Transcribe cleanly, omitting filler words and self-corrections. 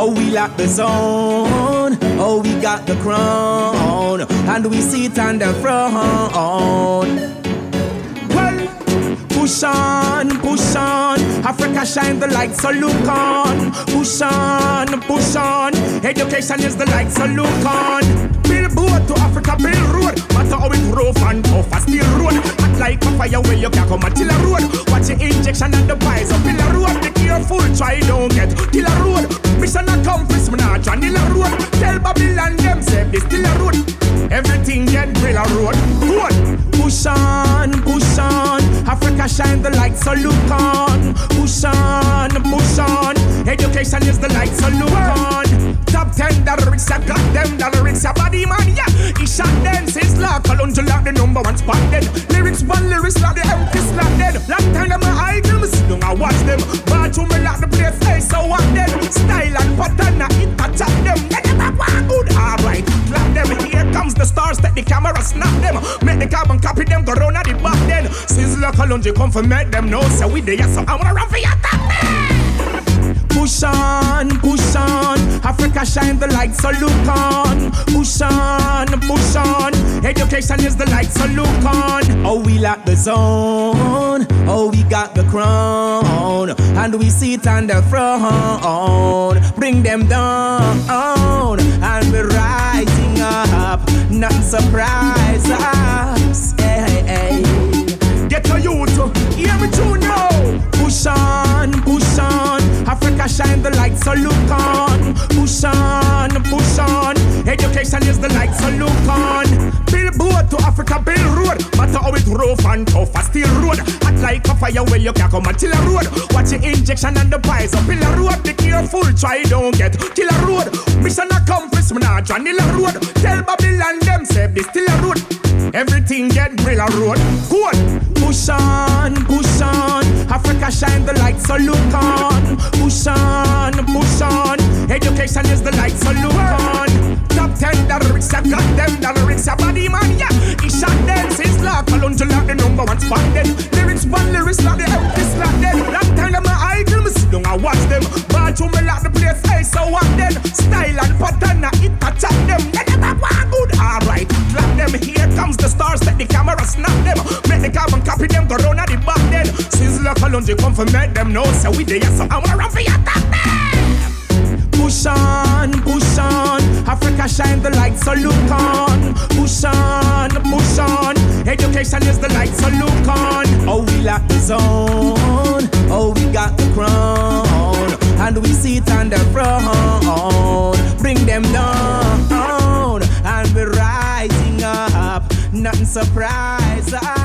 Oh, we lock the zone. Oh, we got the crown, and we sit on the throne. Push on, Africa shine the light, so look on. Push on, education is the light, so look on. Billboard to Africa, build road. Matter how it rough and tough, a steel road. Act like a fire where you can't come till a road. Watch the injection and the pies up in the road. Be careful, try don't get till a road. Mission accomplished, me not try till a road. Tell Babylon them say this till a road. Everything get drill a road. Good. Push on, Africa shine the light, so look on. Push on, education is the light, so look on. Top 10 the lyrics, I got them, the lyrics, a body man, yeah. He shot them, since lock, alone to lock the number one spot then. Lyrics, one lyrics, lock the empty slot then. Long time them my items, don't I watch them. Bathroom, me lock the place, hey, so what then? Style and pattern, it a chop them. Let them have one good, alright. Clap them, here comes the stars, take the camera, snap them. Make the carbon copy them, go round at the back then. Since lock alone, you come for make them know, so we there, so I wanna run for your top man. Push on, Africa shine the light, so look on. Push on, education is the light, so look on. Oh, we lock the zone, oh, we got the crown, and we sit on the throne. Bring them down, and we're rising up, nothing surprise us. Hey, hey. Get a youth, hear me too now. Push on, Africa shine the light, so look on. Push on, education is the light, so look on. Billboard to Africa, build road. Matter how it rough and tough, a steel road. Act like a fire where you can't come till a road. Watch the injection and the pies up in the road. Be careful, try don't get till a road. Mission accomplished, me not try till a road. Tell Babylon them say this till a road. Everything get drill a road. Good. Push on, Africa shine the light, so look on. Push on, education is the light, so look on. Top 10 the lyrics, I got them, the lyrics, a body man, yeah. He shot them, since lock, alone to lock the number one spot then. Lyrics, one lyrics, lock the empty slot then. Long time them my items, don't I watch them. Bathroom, me lock the place, hey, so what then? Style and pattern, it a chop them. Let them have one good, alright. Clap them, here comes the stars, take the camera, snap them. Make the carbon copy them, go round at the back then. Since lock alone, you come for make them know, so we there, so I wanna run for your top man. Push on, Africa shine the light, so look on. Push on, education is the light, so look on. Oh, we lock the zone, oh, we got the crown, and we sit on the throne. Bring them down, and we're rising up, nothing surprise us.